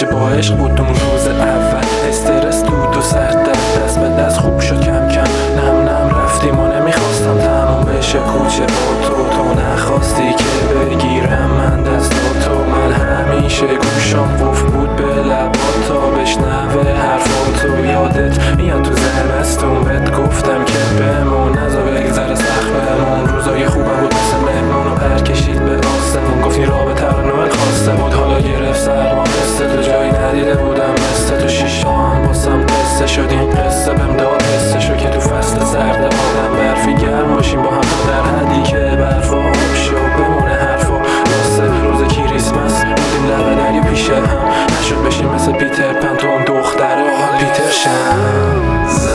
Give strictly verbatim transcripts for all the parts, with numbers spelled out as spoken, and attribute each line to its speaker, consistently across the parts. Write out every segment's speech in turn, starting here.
Speaker 1: هرچه با عشق بود اون روز اول، استرس دود و سرد دست به دست خوب شد کم کم. نم نم رفتیم و نمیخواستم تموم بشه کوچه با تو، تو نخواستی که بگیرم من دستاتو. من همیشه گوشم قفل بود به لبات تا بشنوه حرفاتو. یادت میاد تو زمستون بهت گفتم که بمون نزا بگذره سخت بمون. روزای خوبم بود مثل مهمون و پر کشید به آسمون. گفتی رابطه رو نوبل خواسته بود حالا گرفت سرما. مثل تو جایی ندیده بودم مثل تو شیشه هم واسم قصه شد. این قصه بهم داد قصه شو که تو فصل سرد آدم برفی گرم باشیم با هم در حدی که برفا آب شو بمونه حرفا. راسته روز کریسمس بودیم لبه دریا پیش هم، نشد بشیم مثل پیتر پن تو اون دختره حال پیتر شم.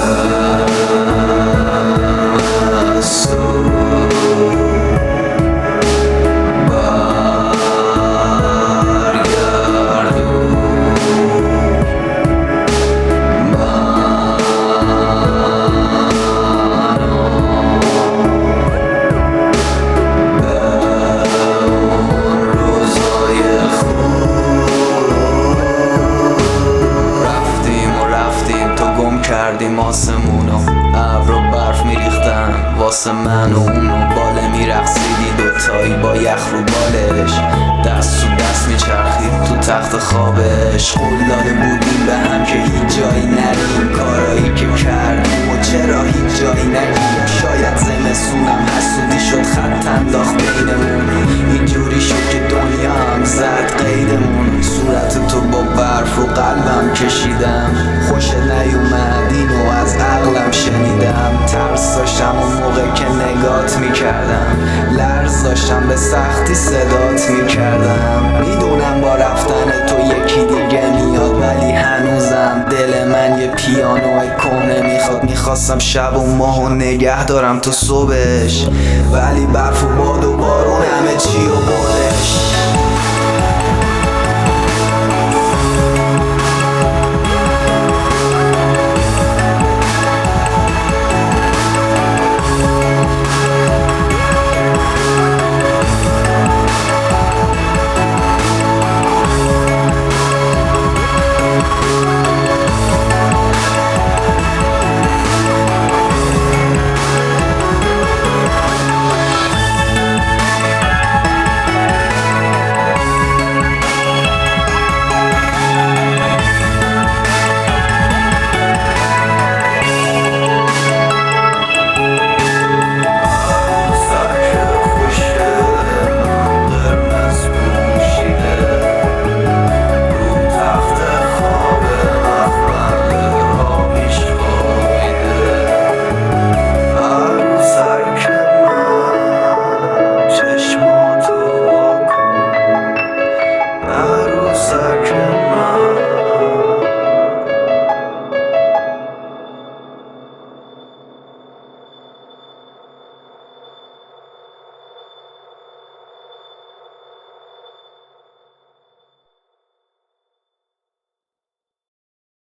Speaker 2: کردیم آسمونو، ابر و برف میریختن واسه من و اونو. باله میرقصیدی دوتایی با یخ رو بالش، دست تو دست میچرخید تو تخت خوابش. قول داده بودیم به هم که هیچ جایی نریم، کارایی که کردیم و چرا هیچ جایی نگیم. شاید زمستونم حسودی شد خط انداخت بینمون، اینجوری شد که دنیا هم زد قیدمون. صورت تو با برف و قلبم کشیدم، خوشت نیومد اینو از عقلم شنیدم. ترس داشتم اون موقع که نگات میکردم، لرز داشتم به سختی صدات میکردم. میدونم با رفتن تو یکی دیگه میاد، ولی هنوزم دل من یه پیانو کهنه میخواد. میخواستم شب و ماهو نگه دارم تو صبحش، ولی برف و باد و بارون همه چی و بردش.